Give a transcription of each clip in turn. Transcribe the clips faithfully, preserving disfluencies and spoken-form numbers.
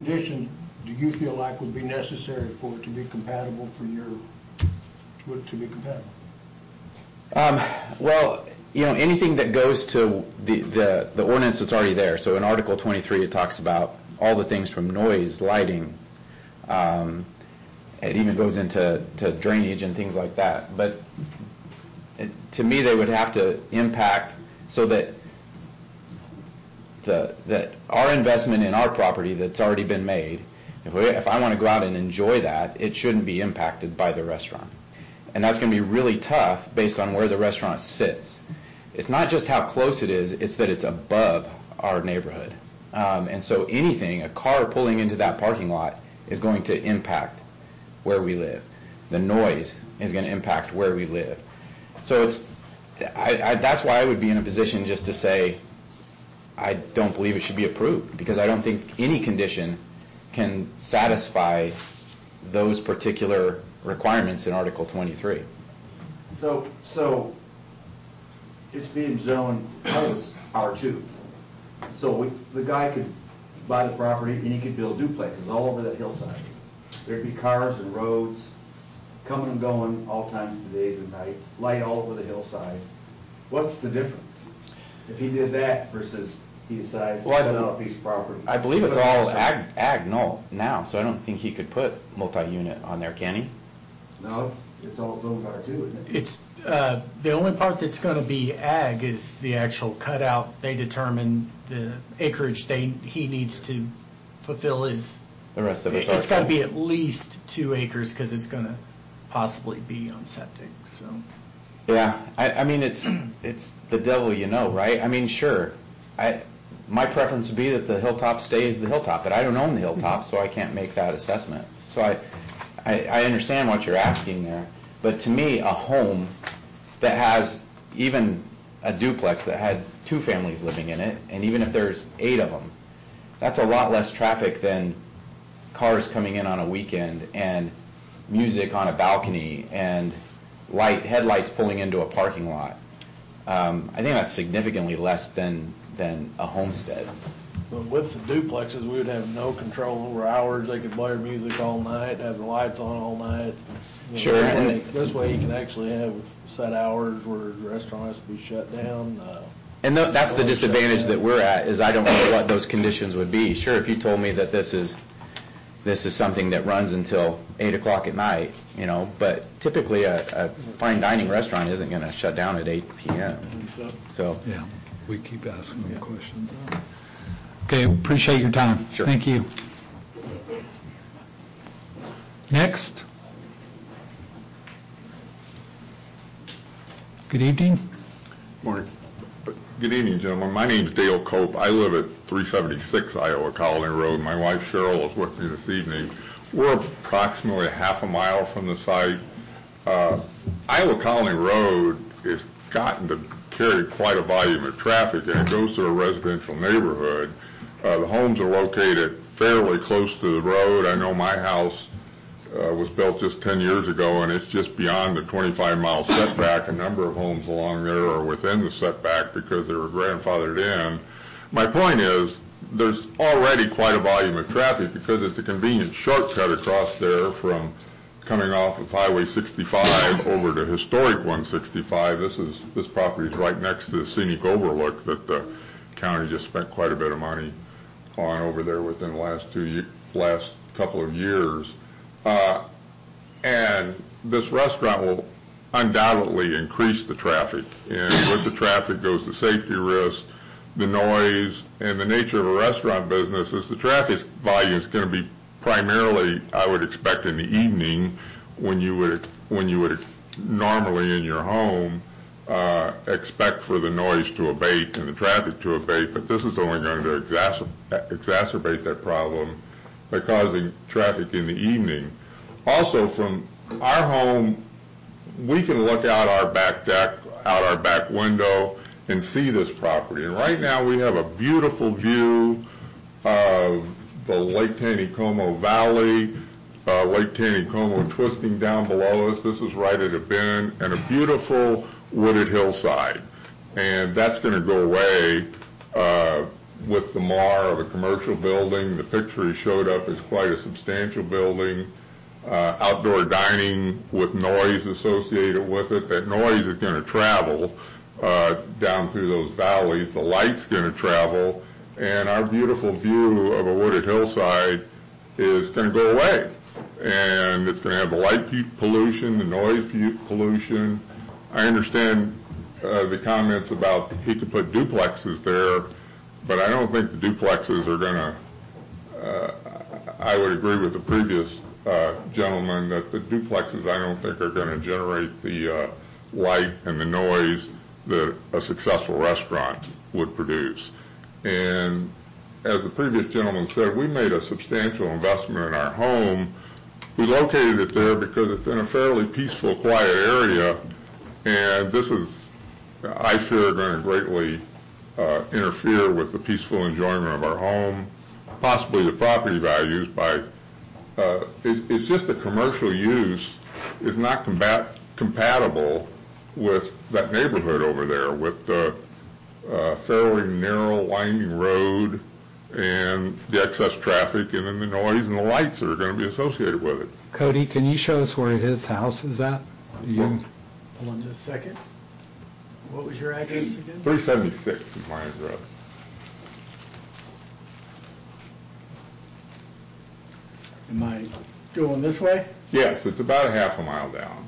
conditions do you feel like would be necessary for it to be compatible for your, would it to be compatible? Um, well, you know, anything that goes to the, the, the ordinance that's already there. So in Article twenty-three, it talks about all the things from noise, lighting. Um, it even goes into to drainage and things like that. But it, to me, they would have to impact so that the that our investment in our property that's already been made, if, we, if I want to go out and enjoy that, it shouldn't be impacted by the restaurant. And that's going to be really tough based on where the restaurant sits. It's not just how close it is, it's that it's above our neighborhood. Um, and so anything, a car pulling into that parking lot is going to impact where we live. The noise is going to impact where we live. So it's, I, I, that's why I would be in a position just to say, I don't believe it should be approved, because I don't think any condition can satisfy those particular requirements in Article twenty-three. So, so it's being zoned as R two. So we, the guy could buy the property and he could build duplexes all over that hillside. There'd be cars and roads coming and going all times of the days and nights, light all over the hillside. What's the difference if he did that versus he decides to well, cut out a piece of property? I believe it's all ag, ag null now, so I don't think he could put multi-unit on there, can he? No, it's, it's all zoned R two, isn't it? It's uh, the only part that's going to be ag is the actual cutout. They determine the acreage they he needs to fulfill his. The rest of it's It's got to be at least two acres because it's going to possibly be on septic. So. Yeah, I, I mean it's it's the devil, you know, right? I mean, sure, I my preference would be that the hilltop stays the hilltop, but I don't own the hilltop, so I can't make that assessment. So I. I, I understand what you're asking there, but to me, a home that has even a duplex that had two families living in it, and even if there's eight of them, that's a lot less traffic than cars coming in on a weekend and music on a balcony and light headlights pulling into a parking lot. Um, I think that's significantly less than than a homestead. But with the duplexes, we would have no control over hours. They could blare music all night, have the lights on all night. You know, Sure. This and way, this way you can actually have set hours where the restaurant has to be shut down. Uh, And th- that's the disadvantage that we're at, is I don't know what those conditions would be. Sure, if you told me that this is this is something that runs until eight o'clock at night, you know, but typically a, a fine dining restaurant isn't going to shut down at eight p.m. So yeah, we keep asking them questions. Okay, appreciate your time. Sure. Thank you. Next. Good evening. Morning. Good evening, gentlemen. My name's Dale Cope. I live at three seventy-six Iowa Colony Road. My wife Cheryl is with me this evening. We're approximately half a mile from the site. Uh, Iowa Colony Road has gotten to carry quite a volume of traffic, and it goes through a residential neighborhood. Uh, the homes are located fairly close to the road. I know my house uh, was built just ten years ago, and it's just beyond the twenty-five mile setback. A number of homes along there are within the setback because they were grandfathered in. My point is, there's already quite a volume of traffic because it's a convenient shortcut across there from coming off of Highway sixty-five over to historic one sixty-five. This is this property is right next to the scenic overlook that the county just spent quite a bit of money on over there within the last two last couple of years. Uh, and this restaurant will undoubtedly increase the traffic. And with the traffic goes the safety risk, the noise, and the nature of a restaurant business is the traffic volume is going to be primarily, I would expect, in the evening when you would when you would normally in your home uh, expect for the noise to abate and the traffic to abate, but this is only going to exacerbate, exacerbate that problem by causing traffic in the evening. Also, from our home, we can look out our back deck, out our back window, and see this property. And right now we have a beautiful view of the Lake Taneycomo Valley, uh, Lake Taneycomo twisting down below us. This is right at a bend, and a beautiful wooded hillside. And that's going to go away uh, with the M A R of a commercial building. The picture he showed up is quite a substantial building. Uh, outdoor dining with noise associated with it. That noise is going to travel uh, down through those valleys. The light's going to travel, and our beautiful view of a wooded hillside is going to go away. And it's going to have the light pollution, the noise pollution. I understand uh, the comments about he could put duplexes there, but I don't think the duplexes are going to, uh, I would agree with the previous uh, gentleman that the duplexes I don't think are going to generate the uh, light and the noise that a successful restaurant would produce. And as the previous gentleman said, we made a substantial investment in our home. We located it there because it's in a fairly peaceful, quiet area, and this is, I fear, going to greatly uh, interfere with the peaceful enjoyment of our home, possibly the property values by, uh, it, it's just the commercial use is not combat, compatible with that neighborhood over there, with the uh, fairly narrow, winding road, and the excess traffic, and then the noise and the lights that are going to be associated with it. Cody, can you show us where his house is at? You... Hold on just a second. What was your address again? three seventy-six is my address. Am I going this way? Yes, it's about a half a mile down.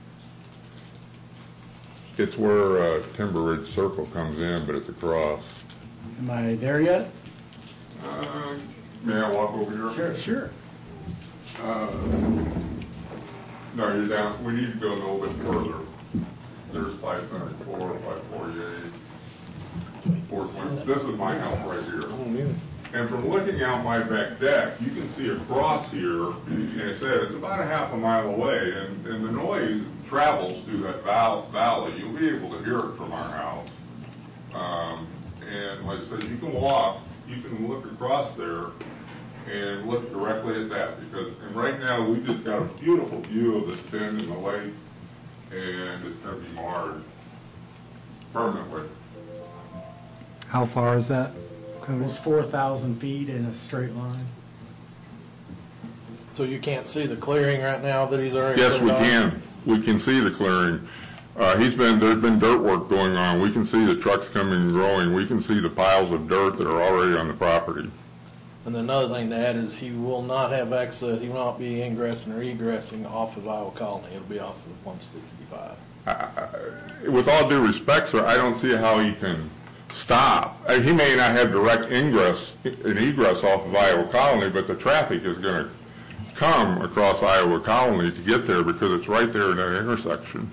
It's where uh, Timber Ridge Circle comes in, but it's across. Am I there yet? Uh, may I walk over here? Sure, sure. Uh, no, you're down. We need to go a little bit further. There's five seventy-four, five forty-eight. four twenty. This is my house right here. And from looking out my back deck, you can see across here, and it said it's about a half a mile away, and, and the noise travels through that val- valley. You'll be able to hear it from our house. Um, and like I said, you can walk, you can look across there and look directly at that, because and right now we just got a beautiful view of this bend in the lake, and it's going to be marred permanently. How far is that? Almost four thousand feet in a straight line. So you can't see the clearing right now that he's already Yes, put we on? can. We can see the clearing. Uh, he's been, there's been dirt work going on. We can see the trucks coming and growing. We can see the piles of dirt that are already on the property. And another thing to add is he will not have access, he will not be ingressing or egressing off of Iowa Colony. It'll be off of one sixty-five. I, I, with all due respect, sir, I don't see how he can stop. Uh, he may not have direct ingress and egress off of Iowa Colony, but the traffic is going to come across Iowa Colony to get there because it's right there in that intersection.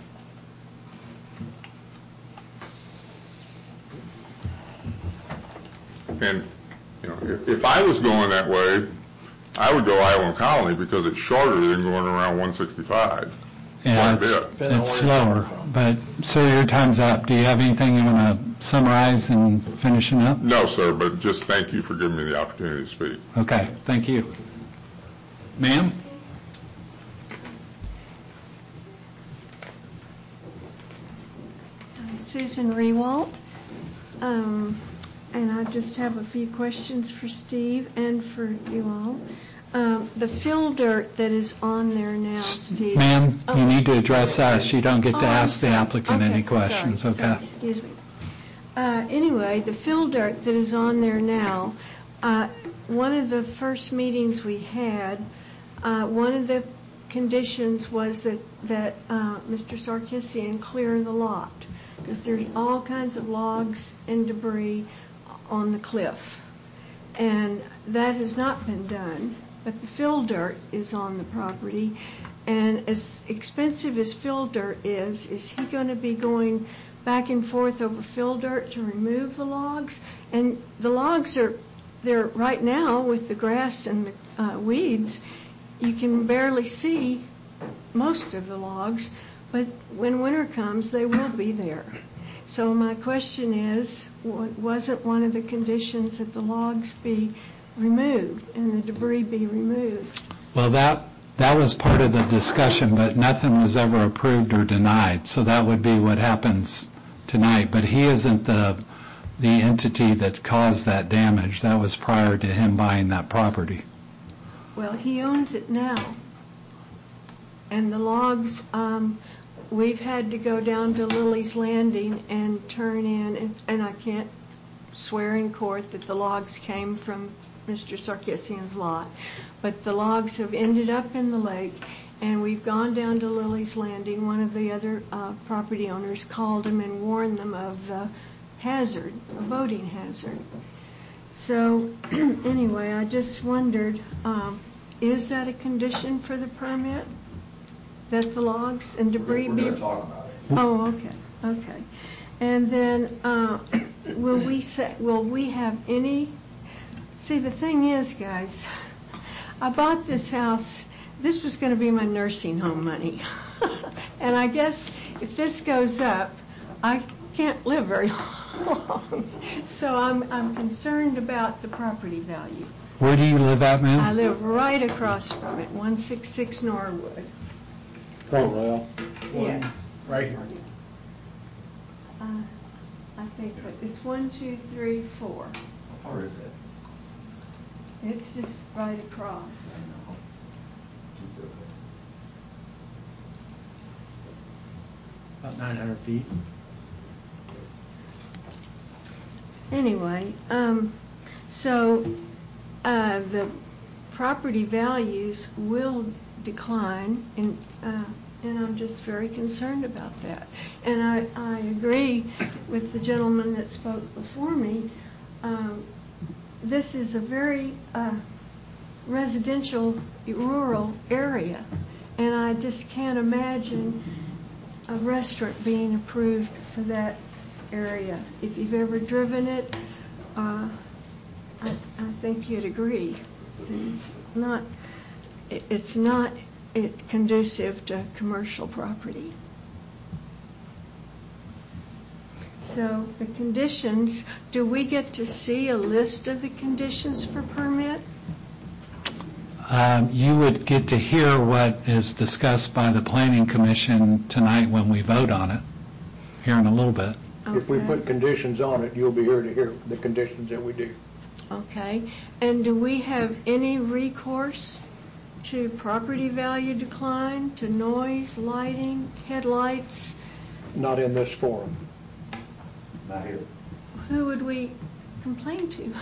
And, you know, if, if I was going that way, I would go Iowa Colony because it's shorter than going around one sixty-five. Yeah, Quite a it's, bit. Depending on it's where you're slower. coming from. But, sir, your time's up. Do you have anything you want to summarize and finishing up? No, sir, but just thank you for giving me the opportunity to speak. Okay, thank you. Ma'am? Susan Rewalt, um, and I just have a few questions for Steve and for you all. Um, the fill dirt that is on there now, Steve. Ma'am, Oh. you need to address us. You don't get Oh, to I'm ask the sorry. applicant Okay, any questions, sorry, okay? sorry, excuse me. Uh, anyway, the fill dirt that is on there now, uh, one of the first meetings we had, uh, one of the conditions was that, that uh, Mister Sarkisian clear the lot, because there's all kinds of logs and debris on the cliff. And that has not been done, but the fill dirt is on the property. And as expensive as fill dirt is, is he going to be going back and forth over fill dirt to remove the logs? And the logs are, they're right now with the grass and the uh, weeds, you can barely see most of the logs, but when winter comes, they will be there. So my question is, wasn't one of the conditions that the logs be removed and the debris be removed? Well, that that was part of the discussion, but nothing was ever approved or denied. So that would be what happens tonight. But he isn't the the entity that caused that damage. That was prior to him buying that property. Well, he owns it now. And the logs, um, we've had to go down to Lily's Landing and turn in, and, and I can't swear in court that the logs came from Mister Sarkissian's lot, but the logs have ended up in the lake, and we've gone down to Lily's Landing. One of the other uh, property owners called them and warned them of the hazard, a boating hazard. So anyway, I just wondered, um, is that a condition for the permit? That the logs and debris We're be... going to talk about it. Oh, okay, okay. And then, uh, will we say, will we have any... See, the thing is, guys, I bought this house, this was going to be my nursing home money. And I guess if this goes up, I can't live very long. So I'm, I'm concerned about the property value. Where do you live at, ma'am? I live right across from it, one sixty-six Norwood. Point Royal. Yes. Right here. Uh, I think that it's one, two, three, four. How far is that? It's just right across. About nine hundred feet. Anyway, um, so uh, the property values will decline, and uh, and I'm just very concerned about that. And I, I agree with the gentleman that spoke before me. Um, this is a very uh, residential, rural area, and I just can't imagine a restaurant being approved for that area. If you've ever driven it, uh, I, I think you'd agree that it's not, it, it's not it conducive to commercial property. So the conditions, do we get to see a list of the conditions for permit? Um, you would get to hear what is discussed by the Planning Commission tonight when we vote on it, here in a little bit. If we Okay. put conditions on it, you'll be here to hear the conditions that we do. Okay, and do we have any recourse to property value decline, to noise, lighting, headlights? Not in this forum. Not here. Who would we complain to?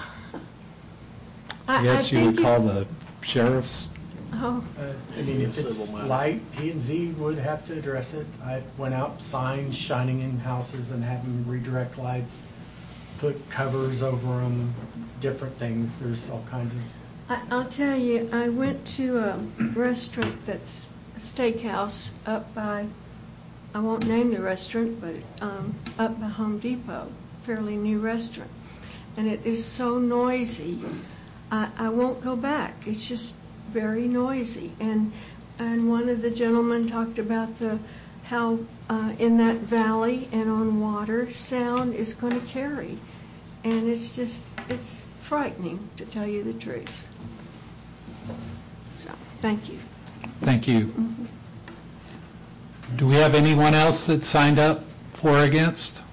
I guess you would think call the sheriff's. Oh, Uh, I mean, if it's Civil matter. light, P and Z would have to address it. I went out, signs shining in houses and have them redirect lights, put covers over them, different things. There's all kinds of... I, I'll tell you, I went to a restaurant that's a steakhouse up by, I won't name the restaurant, but um, up by Home Depot, fairly new restaurant. And it is so noisy, I, I won't go back. It's just very noisy. And and one of the gentlemen talked about the how uh, in that valley and on water, sound is going to carry. And it's just, it's frightening, to tell you the truth. So, thank you. Thank you. Do we have anyone else that signed up for or against?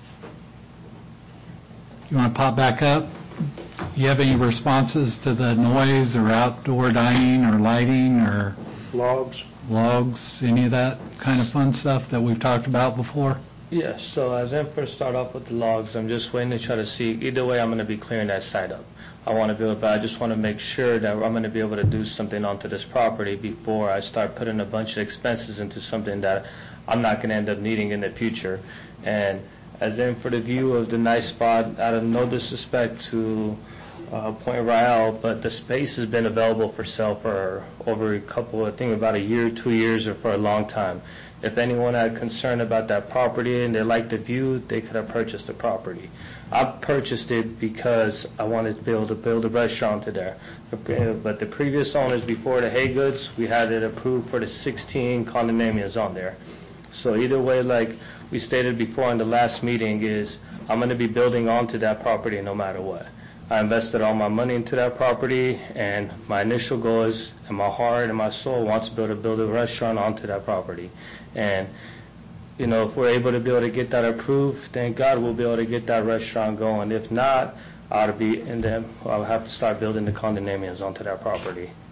You want to pop back up? You have any responses to the noise or outdoor dining or lighting or Logs. logs, any of that kind of fun stuff that we've talked about before? Yes, so as I first start off with the logs, I'm just waiting to try to see, either way I'm going to be clearing that site up. I want to be able, but I just want to make sure that I'm going to be able to do something onto this property before I start putting a bunch of expenses into something that I'm not going to end up needing in the future. And as in for the view of the nice spot, out of no disrespect to uh, Point Royal, but the space has been available for sale for over a couple, I think about a year, two years, or for a long time. If anyone had concern about that property and they liked the view, they could have purchased the property. I purchased it because I wanted to be able to build a restaurant to there. But the previous owners before the Hay Goods, we had it approved for the sixteen condominiums on there. So either way, like we stated before in the last meeting, is I'm going to be building onto that property no matter what. I invested all my money into that property, and my initial goal is, and my heart and my soul wants to be able to build a restaurant onto that property. And you know, if we're able to be able to get that approved, thank God we'll be able to get that restaurant going. If not, I'll be, and then I'll have to start building the condominiums onto that property.